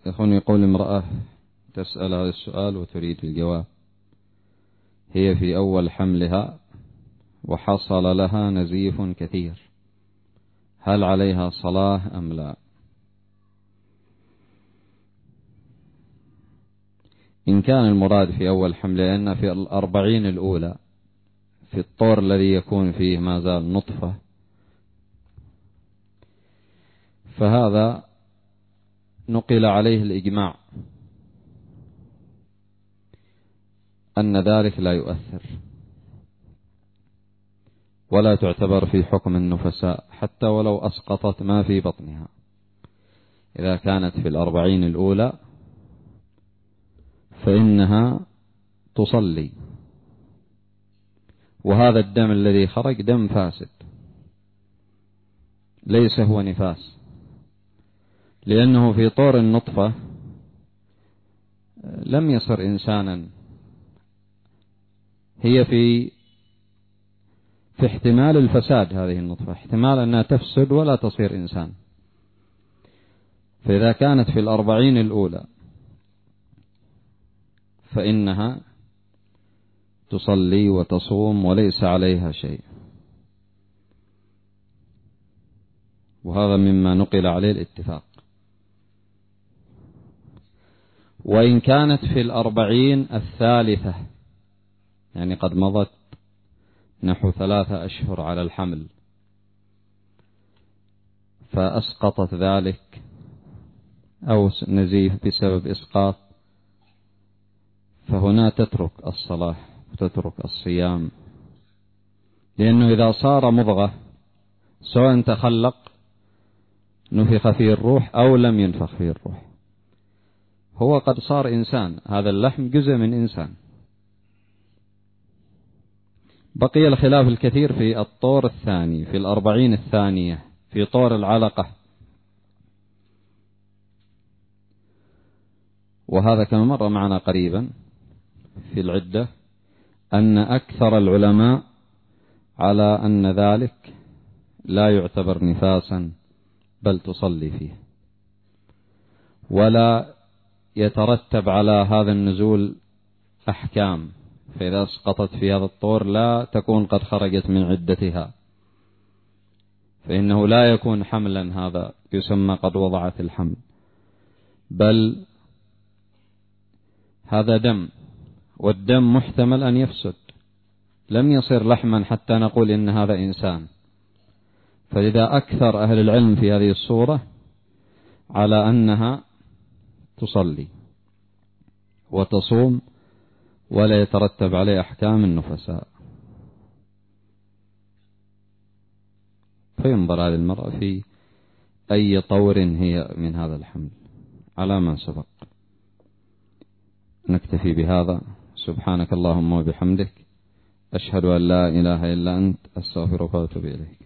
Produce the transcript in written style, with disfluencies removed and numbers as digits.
يخوني يقول امرأة تسأل هذا السؤال وتريد الجواب. هي في أول حملها وحصل لها نزيف كثير، هل عليها صلاة أم لا؟ إن كان المراد في أول حملها لأن في 40 الأولى في الطور الذي يكون فيه ما زال نطفة، فهذا نقل عليه الإجماع أن ذلك لا يؤثر ولا تعتبر في حكم النفساء حتى ولو أسقطت ما في بطنها. إذا كانت في 40 الأولى فإنها تصلي، وهذا الدم الذي خرج دم فاسد ليس هو نفاس، لأنه في طور النطفة لم يصر إنسانا، هي في احتمال الفساد. هذه النطفة احتمال أنها تفسد ولا تصير إنسان. فإذا كانت في 40 الأولى فإنها تصلي وتصوم وليس عليها شيء، وهذا مما نقل عليه الاتفاق. وإن كانت في 40 الثالثة، يعني قد مضت نحو 3 أشهر على الحمل، فأسقطت ذلك أو نزيف بسبب إسقاط، فهنا تترك الصلاة وتترك الصيام، لأنه إذا صار مضغة سواء تخلق نفخ فيه الروح أو لم ينفخ فيه الروح، هو قد صار إنسان، هذا اللحم جزء من إنسان. بقي الخلاف الكثير في الطور الثاني، في 40 الثانية، في طور العلقة، وهذا كما مر معنا قريبا في العدة أن أكثر العلماء على أن ذلك لا يعتبر نفاسا بل تصلي فيه، ولا يترتب على هذا النزول أحكام. فإذا اسقطت في هذا الطور لا تكون قد خرجت من عدتها، فإنه لا يكون حملا، هذا يسمى قد وضعت الحمل، بل هذا دم، والدم محتمل أن يفسد، لم يصير لحما حتى نقول إن هذا إنسان. فإذا أكثر أهل العلم في هذه الصورة على أنها تصلي وتصوم ولا يترتب عليه أحكام النفساء. فينظر هذه المرأة في أي طور هي من هذا الحمل على ما سبق. نكتفي بهذا. سبحانك اللهم وبحمدك، أشهد أن لا إله إلا أنت، أستغفرك وأتوب إليك.